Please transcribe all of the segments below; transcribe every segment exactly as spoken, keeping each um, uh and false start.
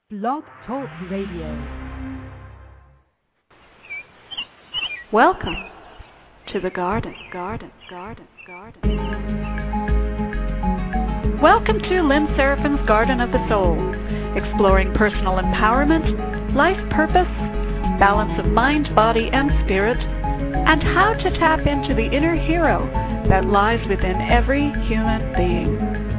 Blog Talk Radio. Welcome to the garden, garden, garden, garden. Welcome to Lynn Seraphin's Garden of the Soul, exploring personal empowerment, life purpose, balance of mind, body, and spirit, and how to tap into the inner hero that lies within every human being.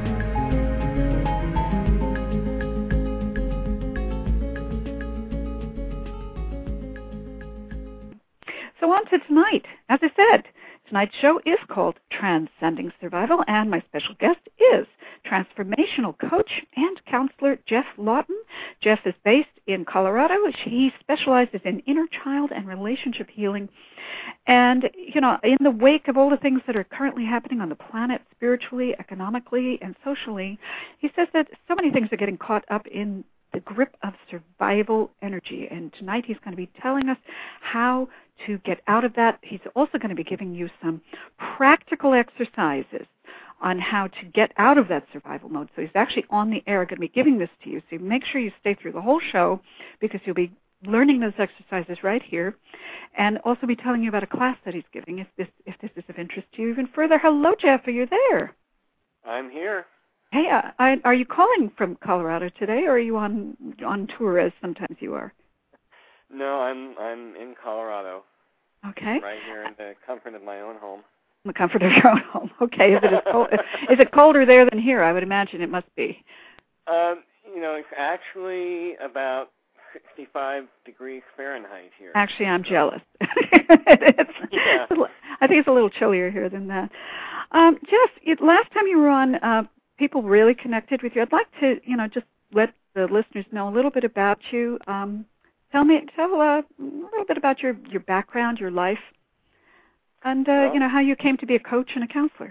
So on to tonight. As I said, tonight's show is called Transcending Survival, and my special guest is transformational coach and counselor Jeff Lawton. Jeff is based in Colorado. He specializes in inner child and relationship healing. And, you know, in the wake of all the things that are currently happening on the planet, spiritually, economically, and socially, he says that so many things are getting caught up in the grip of survival energy. And tonight he's going to be telling us how to get out of that. He's also going to be giving you some practical exercises on how to get out of that survival mode. So he's actually on the air going to be giving this to you. So make sure you stay through the whole show because you'll be learning those exercises right here, and also be telling you about a class that he's giving if this if this is of interest to you even further. Hello, Jeff. Are you there? I'm here. Hey, uh, I, are you calling from Colorado today, or are you on on tour as sometimes you are? No, I'm I'm in Colorado. Okay. Right here in the comfort of my own home. In the comfort of your own home. Okay. Is it as cold, is it colder there than here? I would imagine it must be. Um, you know, it's actually about sixty-five degrees Fahrenheit here. Actually, I'm jealous. it's, yeah. I think it's a little chillier here than that. Um, Jeff, it, last time you were on, uh, people really connected with you. I'd like to, you know, just let the listeners know a little bit about you. Um, tell me, tell uh, a little bit about your, your background, your life, and uh, well, you know how you came to be a coach and a counselor.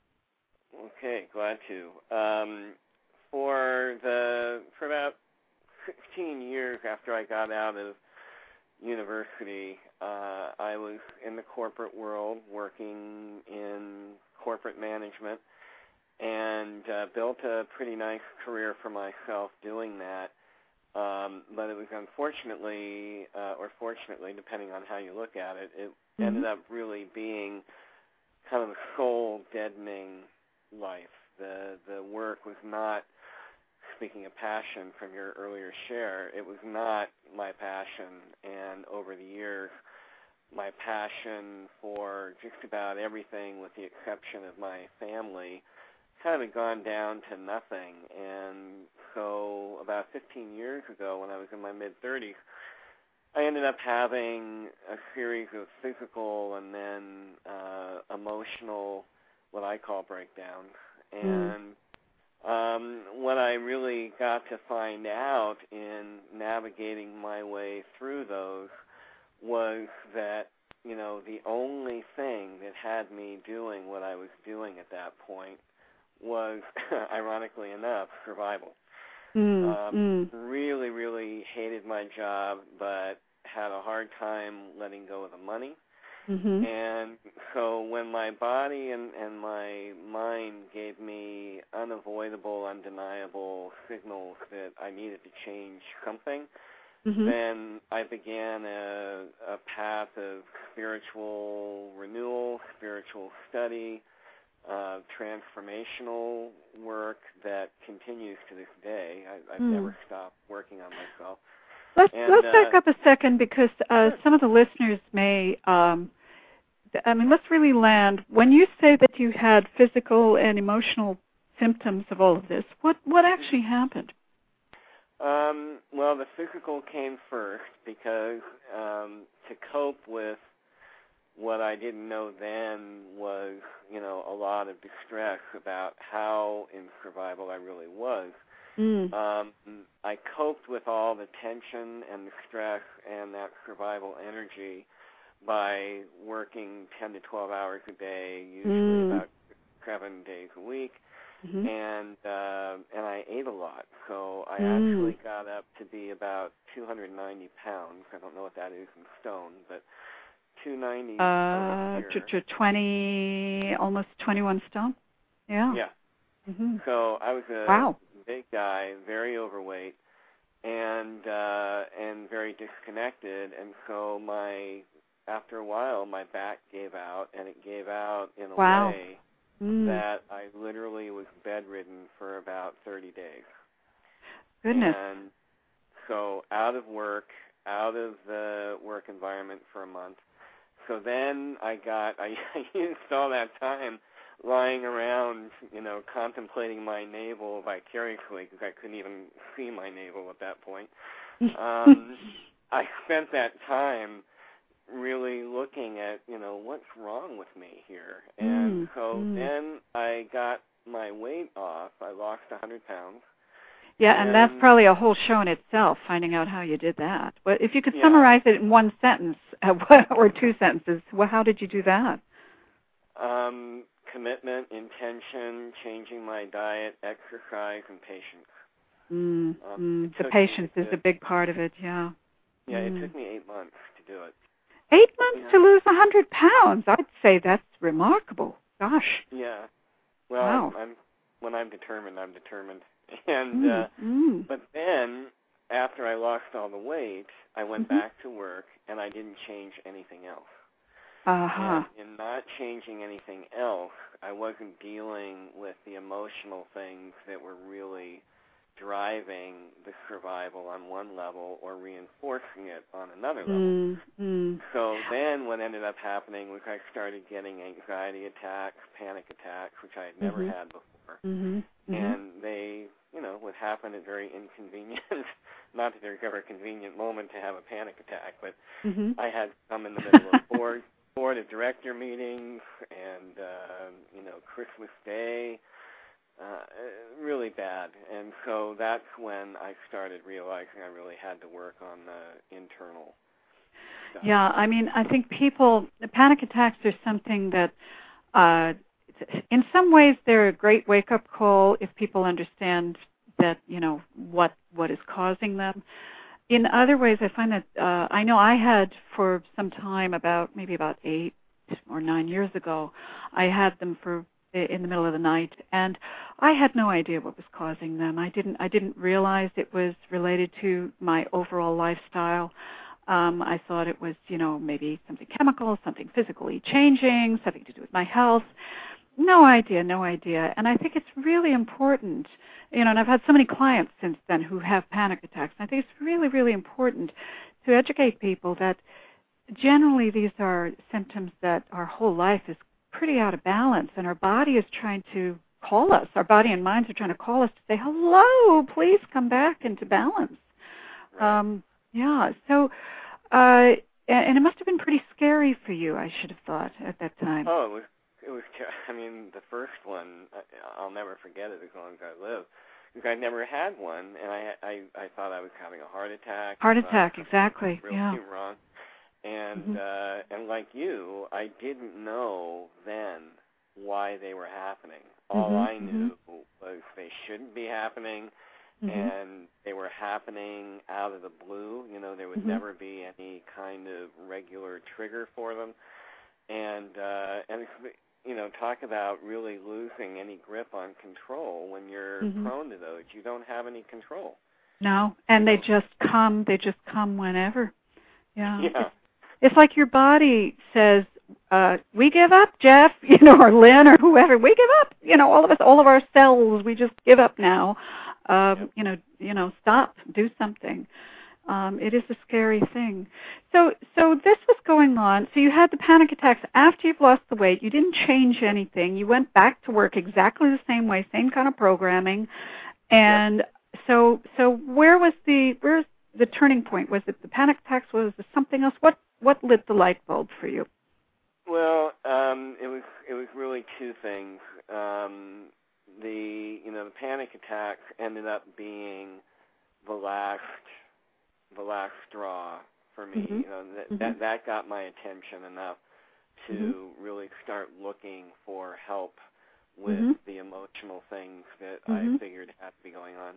Okay, glad to. Um, for the for about sixteen years after I got out of university, uh, I was in the corporate world working in corporate management and uh, built a pretty nice career for myself doing that. Um, but it was unfortunately, uh, or fortunately, depending on how you look at it, it mm-hmm. ended up really being kind of a soul-deadening life. The the work was not, speaking of passion from your earlier share, it was not my passion. And over the years, my passion for just about everything with the exception of my family kind of gone down to nothing. And so about fifteen years ago, when I was in my mid-thirties, I ended up having a series of physical and then uh, emotional, what I call breakdowns. And mm. um, what I really got to find out in navigating my way through those was that, you know, the only thing that had me doing what I was doing at that point was, ironically enough, survival. Mm, um, mm. Really, really hated my job, but had a hard time letting go of the money. Mm-hmm. And so when my body and, and my mind gave me unavoidable, undeniable signals that I needed to change something, mm-hmm. then I began a, a path of spiritual renewal, spiritual study, Uh, transformational work that continues to this day. I, I've mm. never stopped working on myself. Let's and, let's uh, back up a second because uh, some of the listeners may. Um, I mean, let's really land. When you say that you had physical and emotional symptoms of all of this, what what actually happened? Um, well, the physical came first because um, to cope with what I didn't know then was, you know, a lot of distress about how in survival I really was. Mm. Um, I coped with all the tension and the stress and that survival energy by working ten to twelve hours a day, usually mm. about seven days a week, mm-hmm. and uh, and I ate a lot. So I mm. actually got up to be about two hundred ninety pounds. I don't know what that is in stone, but two ninety uh, to, to twenty, almost twenty-one stone. Yeah. Yeah. Mm-hmm. So I was a wow. big guy, very overweight, and and uh, and very disconnected. And so my after a while, my back gave out, and it gave out in a wow. way mm. that I literally was bedridden for about thirty days. Goodness. And so out of work, out of the work environment for a month. So then I got, I, I used all that time lying around, you know, contemplating my navel vicariously because I couldn't even see my navel at that point. Um, I spent that time really looking at, you know, what's wrong with me here. And mm, so mm. then I got my weight off. I lost one hundred pounds. Yeah, and, and that's probably a whole show in itself, finding out how you did that. But if you could yeah. summarize it in one sentence uh, or two sentences, well, how did you do that? Um, commitment, intention, changing my diet, exercise, and patience. Mm, Um, mm, the patience me, is a big part of it, yeah. Yeah, mm. it took me eight months to do it. Eight months yeah. to lose one hundred pounds. I'd say that's remarkable. Gosh. Yeah. Well, wow. I'm, I'm when I'm determined, I'm determined. And mm, uh, mm. but then after I lost all the weight, I went mm-hmm. back to work, and I didn't change anything else. Uh-huh. And in not changing anything else, I wasn't dealing with the emotional things that were really driving the survival on one level or reinforcing it on another level. Mm, mm. So then what ended up happening was I started getting anxiety attacks, panic attacks, which I had never mm-hmm. had before. Mm-hmm. Mm-hmm. And they, you know, would happen at very inconvenient, not that there's ever a convenient moment to have a panic attack, but mm-hmm. I had some in the middle of board, board of director meetings and, uh, you know, Christmas Day. Uh, really bad. And so that's when I started realizing I really had to work on the internal stuff. Yeah, I mean, I think people, the panic attacks are something that, uh, in some ways, they're a great wake-up call if people understand that, you know, what what is causing them. In other ways, I find that, uh, I know I had for some time, about maybe about eight or nine years ago, I had them for in the middle of the night, and I had no idea what was causing them. I didn't I didn't realize it was related to my overall lifestyle. Um, I thought it was, you know, maybe something chemical, something physically changing, something to do with my health. No idea, no idea. And I think it's really important, you know, and I've had so many clients since then who have panic attacks. And I think it's really, really important to educate people that generally these are symptoms that our whole life is pretty out of balance, and our body is trying to call us. Our body and minds are trying to call us to say, hello, please come back into balance. Right. Um, yeah, so, uh, and it must have been pretty scary for you, I should have thought, at that time. Oh, it was, it was, I mean, the first one, I'll never forget it as long as I live, because I never had one, and I, I, I thought I was having a heart attack. Heart attack, exactly, really yeah. wrong. And mm-hmm. uh, and like you, I didn't know then why they were happening. All mm-hmm. I knew mm-hmm. was they shouldn't be happening, mm-hmm. and they were happening out of the blue. You know, there would mm-hmm. never be any kind of regular trigger for them. And uh, and you know, talk about really losing any grip on control when you're mm-hmm. prone to those. You don't have any control. No, and you they know? just come. They just come whenever. Yeah. Yeah. It's, it's like your body says, uh, we give up, Jeff, you know, or Lynn or whoever. We give up. You know, all of us, all of our cells, we just give up now. Um, yep. You know, you know, stop, do something. Um, it is a scary thing. So, so this was going on. So you had the panic attacks after you've lost the weight. You didn't change anything. You went back to work exactly the same way, same kind of programming. And yep. so, so where was the where's the turning point? Was it the panic attacks? Was it something else? What what lit the light bulb for you? Well, um, it was it was really two things. Um, the you know the panic attacks ended up being the last the last straw for me. Mm-hmm. You know that, mm-hmm. that that got my attention enough to mm-hmm. really start looking for help with mm-hmm. the emotional things that mm-hmm. I figured had to be going on.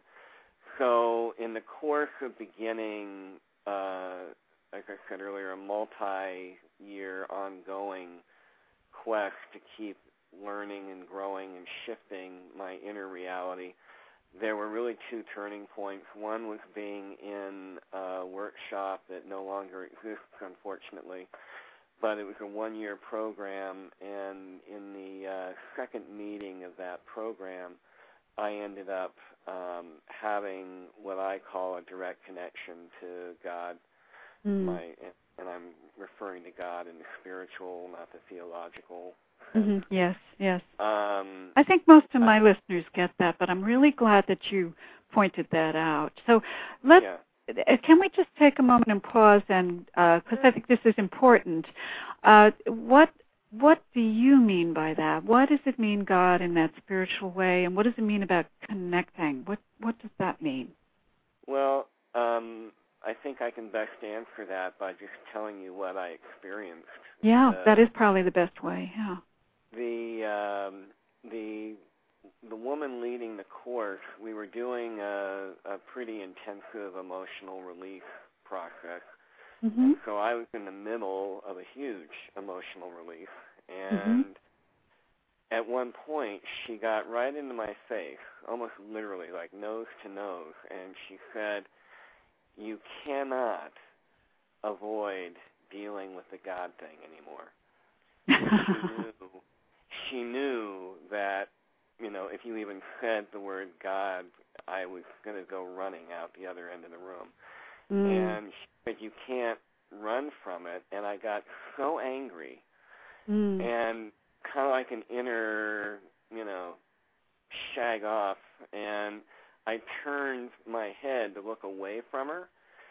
So in the course of beginning, uh, like I said earlier, a multi-year ongoing quest to keep learning and growing and shifting my inner reality, there were really two turning points. One was being in a workshop that no longer exists, unfortunately, but it was a one-year program, and in the uh, second meeting of that program, I ended up um, having what I call a direct connection to God. Mm. My, and I'm referring to God in the spiritual, not the theological. Mm-hmm. Yes, yes. Um, I think most of my I, listeners get that, but I'm really glad that you pointed that out. So let's, yeah. can we just take a moment and pause, and because uh, I think this is important. Uh, what what do you mean by that? What does it mean, God, in that spiritual way, and what does it mean about connecting? What what does that mean? Well, um, I think I can best answer that by just telling you what I experienced. Yeah, uh, that is probably the best way. Yeah. The um, the the woman leading the course, we were doing a, a pretty intensive emotional release process, mm-hmm. and so I was in the middle of a huge emotional release, and mm-hmm. at one point she got right into my face, almost literally, like nose to nose, and she said, "You cannot avoid dealing with the God thing anymore." she knew She knew that, you know, if you even said the word God, I was going to go running out the other end of the room. Mm. And she said, you can't run from it. And I got so angry mm. and kind of like an inner, you know, shag off. And I turned my head to look away from her.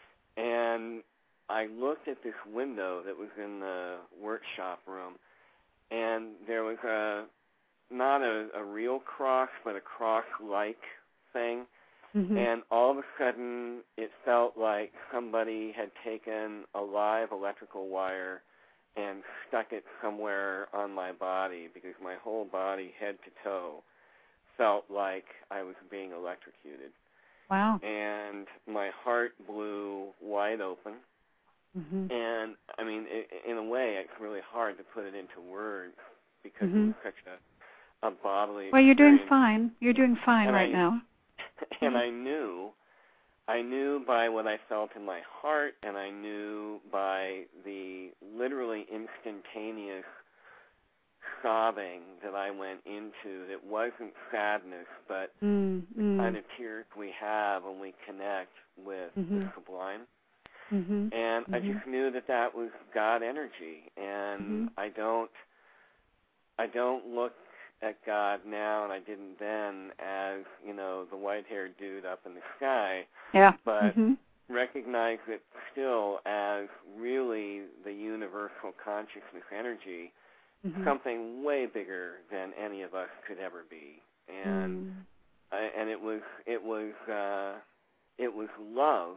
And I looked at this window that was in the workshop room. And there was a, not a, a real cross, but a cross-like thing. Mm-hmm. And all of a sudden, it felt like somebody had taken a live electrical wire and stuck it somewhere on my body, because my whole body, head to toe, felt like I was being electrocuted. Wow. And my heart blew wide open. Mm-hmm. And, I mean, it, in a way, it's really hard to put it into words because mm-hmm. it was such a, a bodily Well, you're experience. doing fine. You're doing fine and right I, now. And I knew, I knew by what I felt in my heart, and I knew by the literally instantaneous sobbing that I went into that wasn't sadness, but mm, the mm. kind of tears we have when we connect with mm-hmm. the sublime. Mm-hmm. And mm-hmm. I just knew that that was God energy, and mm-hmm. I don't, I don't look at God now, and I didn't then, as you know, the white-haired dude up in the sky. Yeah. But mm-hmm. recognize it still as really the universal consciousness energy, mm-hmm. something way bigger than any of us could ever be, and mm. I, and it was, it was, uh, it was love.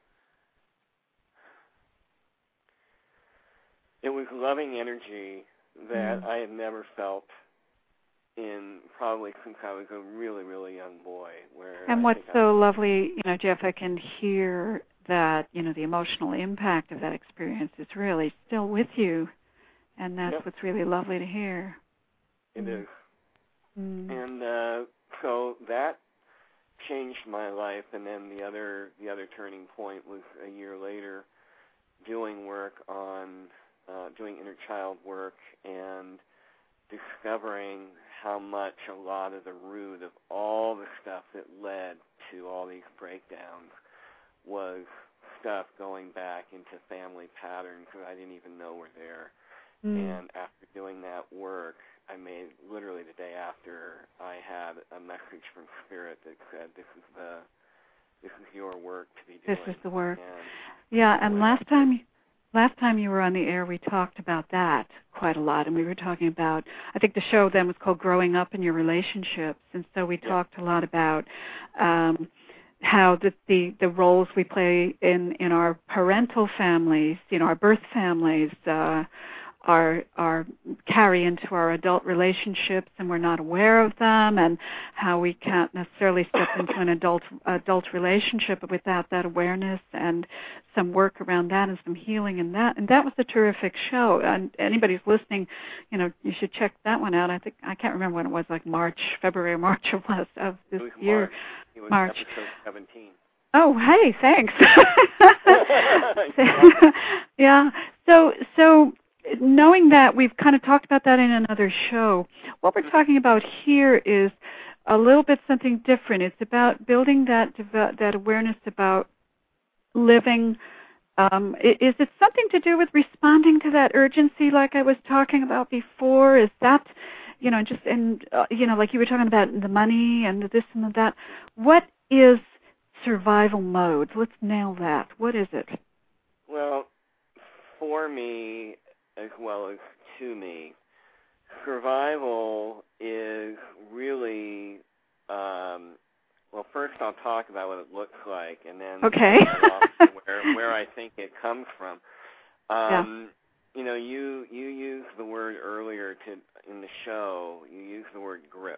It was loving energy that mm. I had never felt in probably since I was a really, really young boy. Where and I what's think so I, lovely, you know, Jeff, I can hear that, you know, the emotional impact of that experience is really still with you, and that's yep. what's really lovely to hear. It mm. is. Mm. And uh, so that changed my life, and then the other, the other turning point was a year later doing work on Uh, doing inner child work and discovering how much a lot of the root of all the stuff that led to all these breakdowns was stuff going back into family patterns that I didn't even know were there. Mm. And after doing that work, I made, literally the day after, I had a message from Spirit that said, this is the, this is your work to be doing. This is the work. And yeah, and last time... Last time you were on the air, we talked about that quite a lot, and we were talking about, I think the show then was called Growing Up in Your Relationships, and so we yeah. talked a lot about um, how the, the the roles we play in, in our parental families, you know, our birth families, uh, are are carry into our adult relationships, and we're not aware of them, and how we can't necessarily step into an adult adult relationship without that awareness, and some work around that and some healing in that. And that was a terrific show. And anybody's listening, you know, you should check that one out. I think I can't remember when it was, like March, February or March it was of this it was year. March. It was March. episode seventeen. Oh, hey, thanks. Yeah. So, so knowing that, we've kind of talked about that in another show. What we're talking about here is a little bit something different. It's about building that that awareness about living. Um, is it something to do with responding to that urgency, like I was talking about before? Is that, you know, just and uh, you know, like you were talking about the money and this and that. What is survival mode? Let's nail that. What is it? Well, for me, as well as to me, survival is really, um, well, first I'll talk about what it looks like, and then okay. where, where I think it comes from. Um, yeah. You know, you, you used the word earlier to in the show, you used the word grip.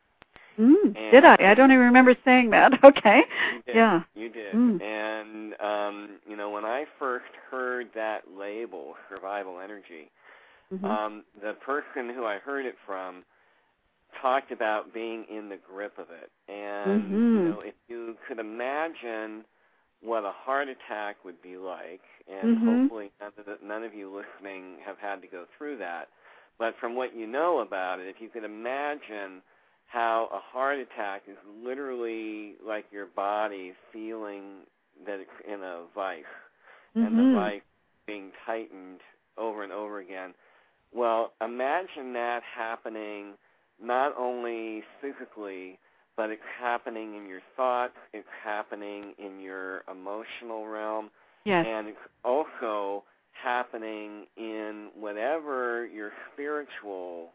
Mm, did I? I don't even remember saying that. Okay. You did. Yeah. You did. Mm. And, um, you know, when I first heard that label, survival energy, mm-hmm. um, the person who I heard it from talked about being in the grip of it. And, mm-hmm. you know, if you could imagine what a heart attack would be like, and mm-hmm. hopefully none of, the, none of you listening have had to go through that, but from what you know about it, if you could imagine how a heart attack is literally like your body feeling that it's in a vice, mm-hmm. and the vice being tightened over and over again. Well, imagine that happening not only physically, but it's happening in your thoughts, it's happening in your emotional realm, yes. and it's also happening in whatever your spiritual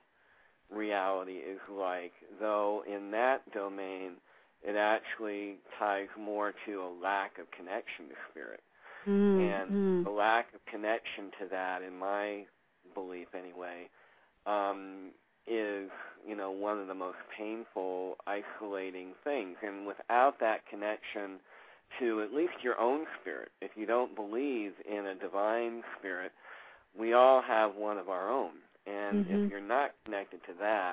reality is like, though in that domain it actually ties more to a lack of connection to spirit. Mm, and mm. the lack of connection to that, in my belief anyway, um, is, you know, one of the most painful, isolating things. And without that connection to at least your own spirit, if you don't believe in a divine spirit, we all have one of our own. And mm-hmm. if you're not connected to that,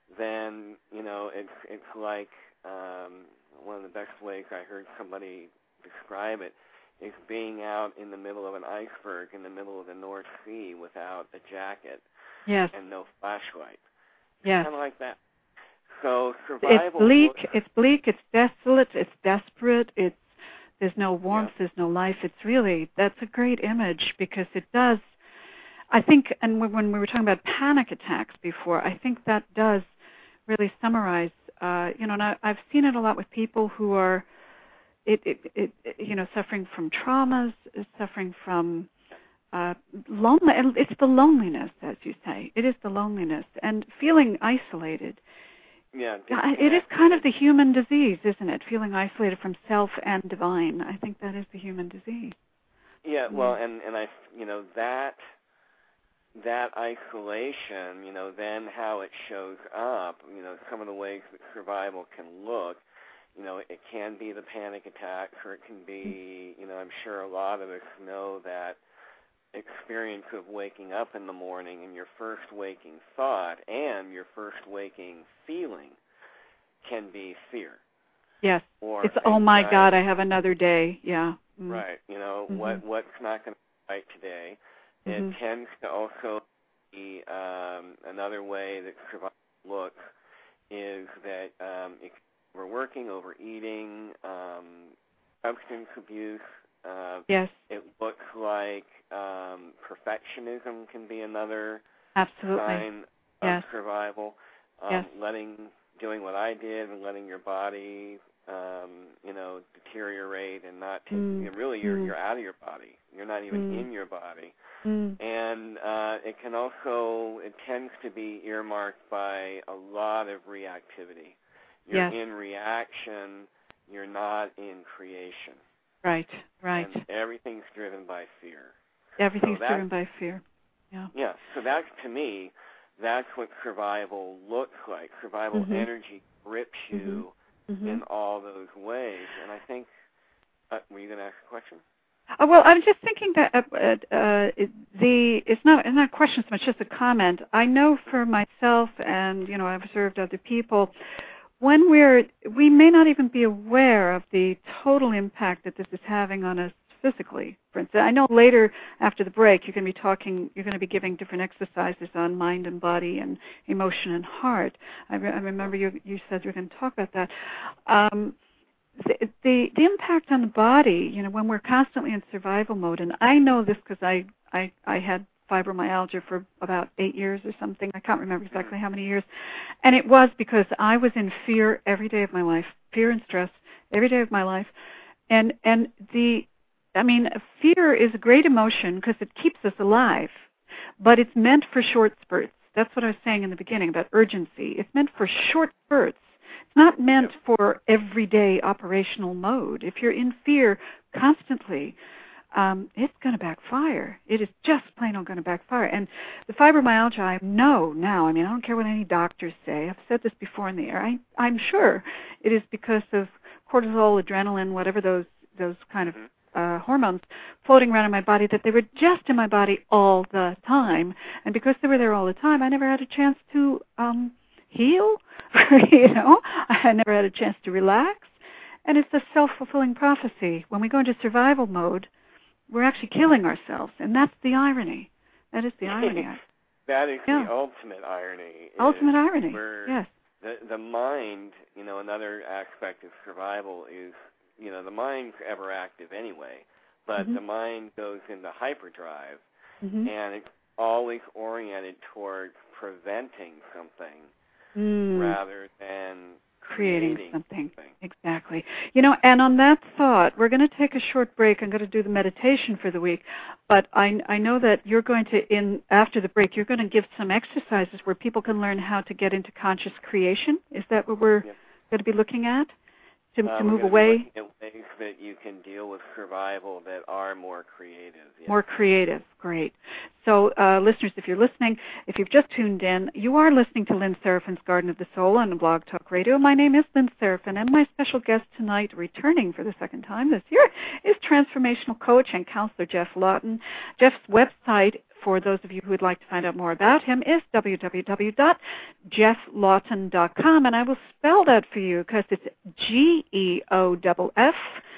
then, you know, it's it's like um, one of the best ways I heard somebody describe it is being out in the middle of an iceberg in the middle of the North Sea without a jacket yes. and no flashlight. Yes. Kind of like that. So survival. It's bleak. Looks, it's bleak. It's desolate. It's desperate. It's there's no warmth. yeah. There's no life. It's really, that's a great image, because it does. I think, and when we were talking about panic attacks before, I think that does really summarize, uh, you know, and I, I've seen it a lot with people who are, it, it, it, you know, suffering from traumas, suffering from uh, lonely. It's the loneliness, as you say. It is the loneliness and feeling isolated. Yeah, it is kind of the human disease, isn't it? Feeling isolated from self and divine. I think that is the human disease. Yeah, well, and and I, you know, that. that isolation, you know, then how it shows up, you know, some of the ways that survival can look, you know, it can be the panic attacks, or it can be, you know, I'm sure a lot of us know that experience of waking up in the morning and your first waking thought and your first waking feeling can be fear. Yes. Or it's, oh my God, I have another day. Yeah. Mm. Right. You know, mm-hmm. what what's not going to be right today. It mm-hmm. tends to also be um, another way that survival looks is that um, overworking, overeating, um, substance abuse. Uh, yes. It looks like um, perfectionism can be another Absolutely. sign yes. of survival. Um, yes. Letting, doing what I did and letting your body, um, you know, deteriorate and not take. Mm. You know, really, you're mm. you're out of your body. You're not even mm. in your body. Mm. And uh, it can also, it tends to be earmarked by a lot of reactivity. You're yes. in reaction. You're not in creation. Right, right. And everything's driven by fear. Everything's so driven by fear. Yeah. Yeah. So that's, to me, that's what survival looks like. Survival mm-hmm. energy grips you mm-hmm. in all those ways. And I think, uh, were you going to ask a question? Uh, well, I'm just thinking that uh, uh, the it's not it's not a question so much, just a comment. I know for myself, and you know, I've observed other people, when we're we may not even be aware of the total impact that this is having on us physically. For instance, I know later after the break you're going to be talking, you're going to be giving different exercises on mind and body and emotion and heart. I, re- I remember you you said you were going to talk about that. Um, The, the the impact on the body, you know, when we're constantly in survival mode, and I know this because I, I I had fibromyalgia for about eight years or something. I can't remember exactly how many years, and it was because I was in fear every day of my life, fear and stress every day of my life, and and the, I mean, fear is a great emotion because it keeps us alive, but it's meant for short spurts. That's what I was saying in the beginning about urgency. It's meant for short spurts. It's not meant for everyday operational mode. If you're in fear constantly, um, it's going to backfire. It is just plain old going to backfire. And the fibromyalgia, I know now, I mean, I don't care what any doctors say. I've said this before in the air. I, I'm sure it is because of cortisol, adrenaline, whatever those those kind of uh, hormones floating around in my body, that they were just in my body all the time. And because they were there all the time, I never had a chance to um, heal. You know, I never had a chance to relax. And it's a self-fulfilling prophecy. When we go into survival mode, we're actually killing ourselves. And that's the irony. That is the irony. That is yeah. the ultimate irony. Ultimate irony, yes. The, the mind, you know, another aspect of survival is, you know, the mind's ever active anyway, but mm-hmm. the mind goes into hyperdrive, mm-hmm. and it's always oriented towards preventing something mm. rather than creating, creating something. something. Exactly. You know, and on that thought, we're going to take a short break. I'm going to do the meditation for the week, but I, I know that you're going to, in after the break, you're going to give some exercises where people can learn how to get into conscious creation. Is that what we're Yep. going to be looking at? To, uh, to we're move going away? To be looking at ways that you can deal with survival that are more creative. Yes. More creative. Great. So, uh, listeners, if you're listening, if you've just tuned in, you are listening to Lynn Serafin's Garden of the Soul on Blog Talk Radio. My name is Lynn Serafin, and my special guest tonight, returning for the second time this year, is transformational coach and counselor Geoff Lawton. Jeff's website, for those of you who would like to find out more about him, is w w w dot geoff lawton dot com, and I will spell that for you because it's G E O F F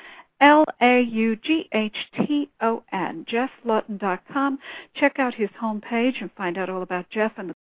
L A U G H T O N, geoff lawton dot com. Check out his homepage and find out all about Jeff and the